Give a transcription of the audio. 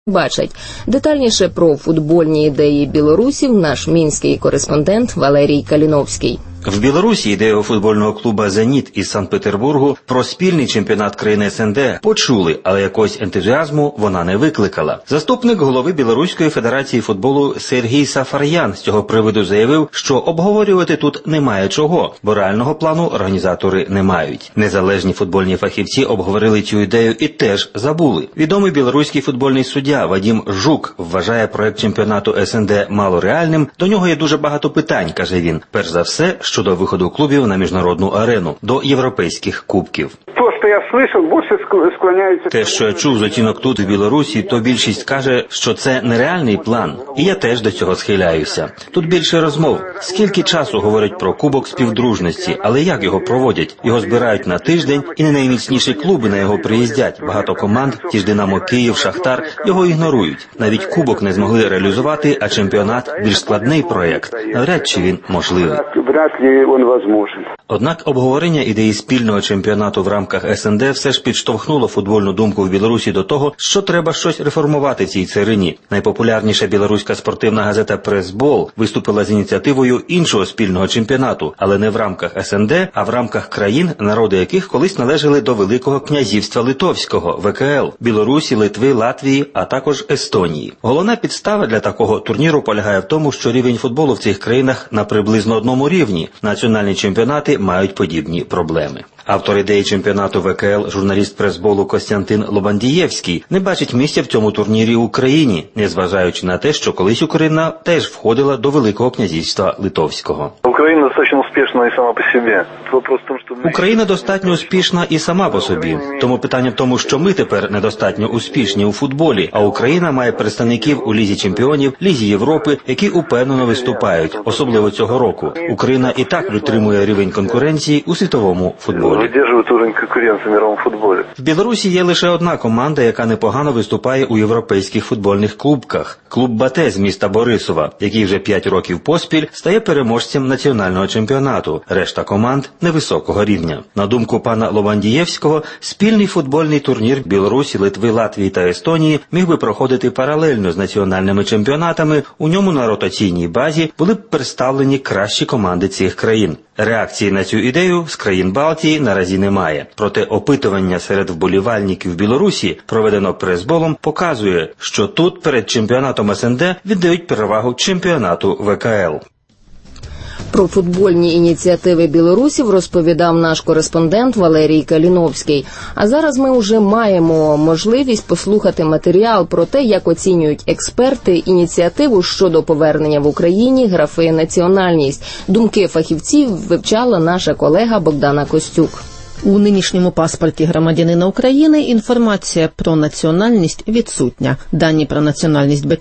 бачать. Детальніше про футбольні ідеї білорусів наш мінський кореспондент Валерій Каліновський. В Білорусі ідею футбольного клубу «Зеніт» із Санкт-Петербургу про спільний чемпіонат країн СНД почули, але якогось ентузіазму вона не викликала. Заступник голови Білоруської федерації футболу Сергій Сафар'ян з цього приводу заявив, що обговорювати тут немає чого, бо реального плану організатори не мають. Незалежні футбольні фахівці обговорили цю ідею і теж забули. Відомий білоруський футбольний суддя Вадим Жук вважає проект чемпіонату СНД малореальним. До нього є дуже багато питань, каже він. Перш за все, щодо виходу клубів на міжнародну арену, до європейських кубків. Те, що я чув з оцінок тут, в Білорусі, то більшість каже, що це нереальний план. І я теж до цього схиляюся. Тут більше розмов. Скільки часу говорять про Кубок співдружності, але як його проводять? Його збирають на тиждень, і не найміцніші клуби на його приїздять. Багато команд, ті ж «Динамо Київ», «Шахтар», його ігнорують. Навіть Кубок не змогли реалізувати, а чемпіонат – більш складний проєкт. Навряд чи він можливий. Однак обговорення ідеї спільного чемпіонату в рамках СНД все ж підштовхнуло футбольну думку в Білорусі до того, що треба щось реформувати в цій царині. Найпопулярніша білоруська спортивна газета «Прес-бол» виступила з ініціативою іншого спільного чемпіонату, але не в рамках СНД, а в рамках країн, народи яких колись належали до Великого князівства Литовського, ВКЛ, Білорусі, Литви, Латвії, а також Естонії. Головна підстава для такого турніру полягає в тому, що рівень футболу в цих країнах на приблизно одному рівні. Національні чемпіонати мають подібні проблеми. Автор ідеї чемпіонату ВКЛ, журналіст прес-болу Костянтин Лобандієвський, не бачить місця в цьому турнірі Україні, незважаючи на те, що колись Україна теж входила до Великого князівства Литовського. Україна достатньо успішна і сама по собі. Україна достатньо успішна і сама по собі. Тому питання в тому, що ми тепер недостатньо успішні у футболі, а Україна має представників у Лізі чемпіонів, Лізі Європи, які упевнено виступають, особливо цього року. Україна і так витримує рівень конкуренції у світовому футболі. В Білорусі є лише одна команда, яка непогано виступає у європейських футбольних кубках. Клуб «Батэ» з міста Борисова, який вже 5 років поспіль стає переможцем національного чемпіонату. Решта команд невисокого рівня. На думку пана Лобандієвського, спільний футбольний турнір Білорусі, Литви, Латвії та Естонії міг би проходити паралельно з національними чемпіонатами. У ньому на ротаційній базі були б представлені кращі команди цих країн. Реакції на цю ідею з країн Балтії наразі немає. Проте опитування серед вболівальників Білорусі, проведено прес-болом, показує, що тут перед чемпіонатом СНД віддають перевагу чемпіонату ВКЛ. Про футбольні ініціативи білорусів розповідав наш кореспондент Валерій Каліновський. А зараз ми вже маємо можливість послухати матеріал про те, як оцінюють експерти ініціативу щодо повернення в Україні графи «національність». Думки фахівців вивчала наша колега Богдана Костюк. У нинішньому паспорті громадянина України інформація про національність відсутня. Дані про національність